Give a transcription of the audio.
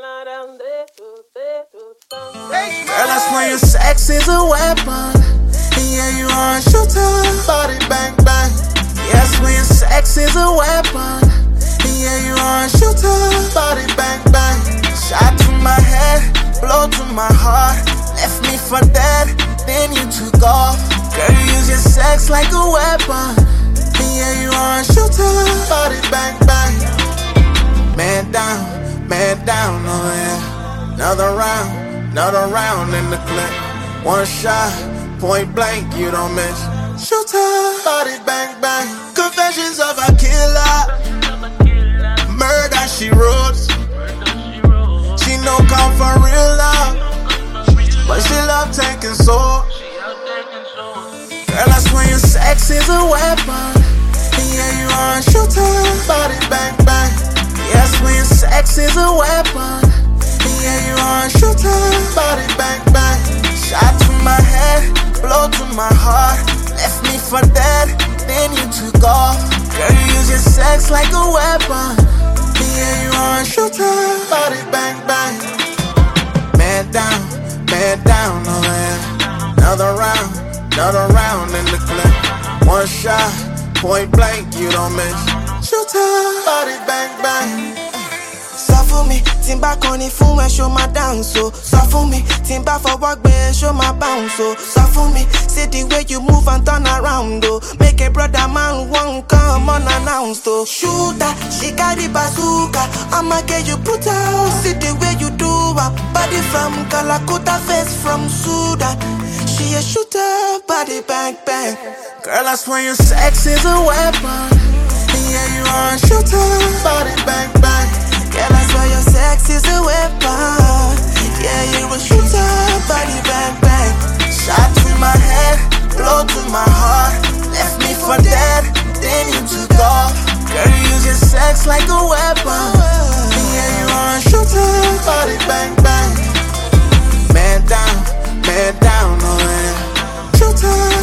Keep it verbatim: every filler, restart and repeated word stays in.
Girl, I swear your sex is a weapon. Yeah, you are a shooter. Body bang bang. Yeah, I swear your sex is a weapon. Yeah, you are a shooter. Body bang bang. Shot to my head, blow to my heart. Left me for dead, then you took off. Girl, you use your sex like a weapon. Yeah, you are a shooter. Body bang bang. Man down, man down, oh yeah. Another round, another round in the clip. One shot, point blank, you don't miss. Shooter, body bang bang. Confessions of a killer. Murder she wrote. She no come for real love, but she love taking soul. Girl, I swear your sex is a weapon. Yeah, you are a shooter. Body bang bang. Yeah, I swear your sex is a weapon. Yeah, you are a shooter. Body bang bang. Shot to my head, blow to my heart. Left me for dead, then you took off. Girl, you use your sex like a weapon. Yeah, you are a shooter. Body bang bang. Man down, man down, oh yeah. Another round, another round in the clip. One shot, point blank, you don't miss. Shooter, body bang bang. Suffer me, timba koni fun e show my dance so. Suffer me, timba for work be show my bounce so. Suffer me, see the way you move and turn around though. Make a brother man won't come unannounced though. Shooter, she got the bazooka. I'ma get you put out. See the way you do her. Body from Calcutta, face from Sudan. She a shooter, body bang bang. Girl, I swear your sex is a weapon. Yeah, you are a shooter. Body bang bang. Girl, I swear your sex is a weapon. Yeah, you a shooter, body bang bang. Shot to my head, blow to my heart. Left me for dead, then you took off. Girl, you use your sex like a weapon. Yeah, you are a shooter, body bang bang. Man down, man down, oh yeah. Shooter.